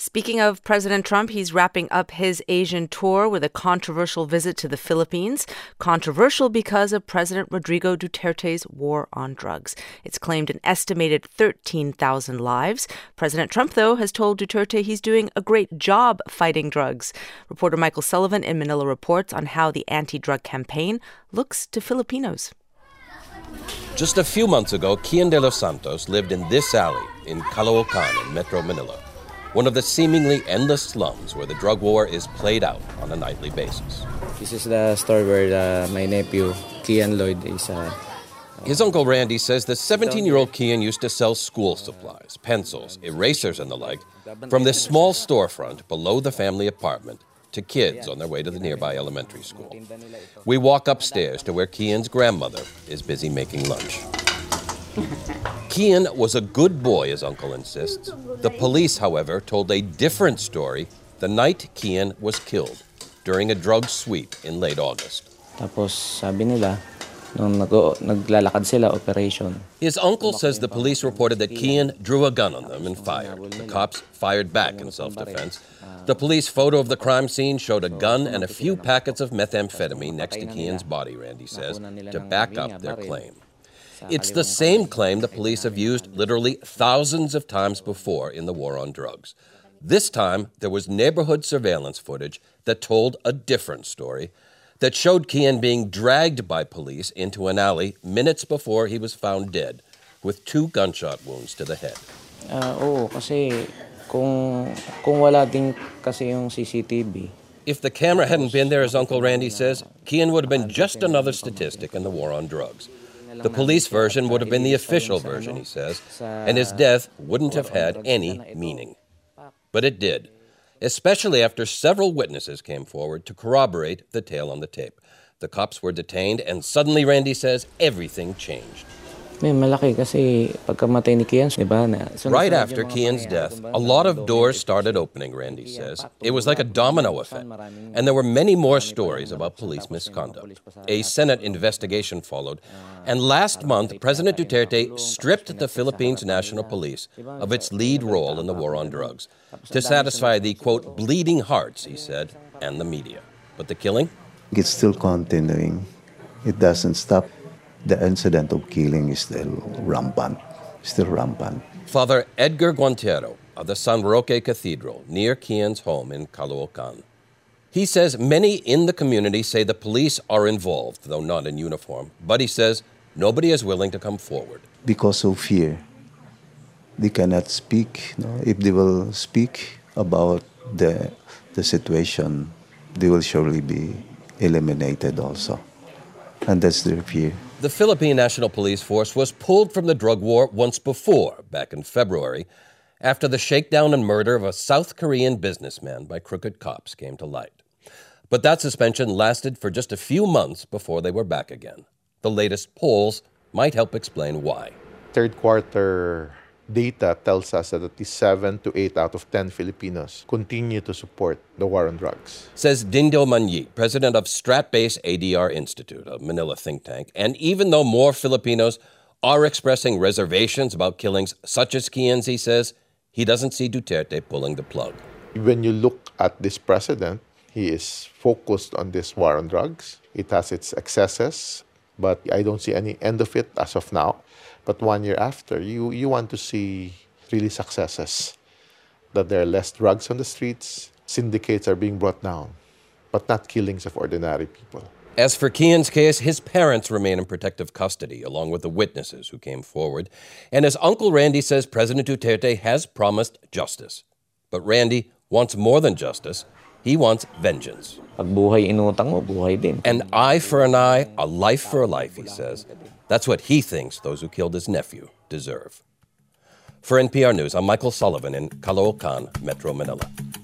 Speaking of President Trump, he's wrapping up his Asian tour with a controversial visit to the Philippines. Controversial because of President Rodrigo Duterte's war on drugs. It's claimed an estimated 13,000 lives. President Trump, though, has told Duterte he's doing a great job fighting drugs. Reporter Michael Sullivan in Manila reports on how the anti-drug campaign looks to Filipinos. Just a few months ago, Kian de los Santos lived in this alley in Caloocan in Metro Manila, one of the seemingly endless slums where the drug war is played out on a nightly basis. This is the store where my nephew, Kian Lloyd, is. His uncle Randy says the 17-year-old Kian used to sell school supplies, pencils, erasers, and the like from this small storefront below the family apartment to kids on their way to the nearby elementary school. We walk upstairs to where Kian's grandmother is busy making lunch. Kian was a good boy, his uncle insists. The police, however, told a different story the night Kian was killed during a drug sweep in late August. Tapos sabi nila, nung naglalakad sila operation. His uncle says the police reported that Kian drew a gun on them and fired. The cops fired back in self-defense. The police photo of the crime scene showed a gun and a few packets of methamphetamine next to Kian's body, Randy says, to back up their claim. It's the same claim the police have used literally thousands of times before in the war on drugs. This time, there was neighborhood surveillance footage that told a different story that showed Kian being dragged by police into an alley minutes before he was found dead with 2 gunshot wounds to the head. Oo, kasi kung wala din kasi yung CCTV. If the camera hadn't been there, as Uncle Randy says, Kian would have been just another statistic in the war on drugs. The police version would have been the official version, he says, and his death wouldn't have had any meaning. But it did, especially after several witnesses came forward to corroborate the tale on the tape. The cops were detained, and suddenly, Randy says, everything changed. Malaki kasi pagkamatay ni Kian, di ba? Right after Kian's death, a lot of doors started opening, Randy says. It was like a domino effect. And there were many more stories about police misconduct. A Senate investigation followed. And last month, President Duterte stripped the Philippines National Police of its lead role in the war on drugs to satisfy the, quote, bleeding hearts, he said, and the media. But the killing? It's still continuing. It doesn't stop. The incident of killing is still rampant. Father Edgar Guantero of the San Roque Cathedral near Kian's home in Caloocan. He says many in the community say the police are involved, though not in uniform. But he says nobody is willing to come forward. Because of fear. They cannot speak. No? If they will speak about the situation, they will surely be eliminated also. And that's their fear. The Philippine National Police Force was pulled from the drug war once before, back in February, after the shakedown and murder of a South Korean businessman by crooked cops came to light. But that suspension lasted for just a few months before they were back again. The latest polls might help explain why. Third quarter data tells us that at least 7 to 8 out of 10 Filipinos continue to support the war on drugs. Says Dindo Manyi, president of Strat-based ADR Institute, a Manila think tank. And even though more Filipinos are expressing reservations about killings such as Kian's, he says, he doesn't see Duterte pulling the plug. When you look at this president, he is focused on this war on drugs. It has its excesses, but I don't see any end of it as of now. But 1 year after, you want to see really successes, that there are less drugs on the streets, syndicates are being brought down, but not killings of ordinary people. As for Kian's case, his parents remain in protective custody, along with the witnesses who came forward. And as Uncle Randy says, President Duterte has promised justice. But Randy wants more than justice. He wants vengeance. Pag buhay inutang mo, buhay din. An eye for an eye, a life for a life, he says. That's what he thinks those who killed his nephew deserve. For NPR News, I'm Michael Sullivan in Caloocan, Metro Manila.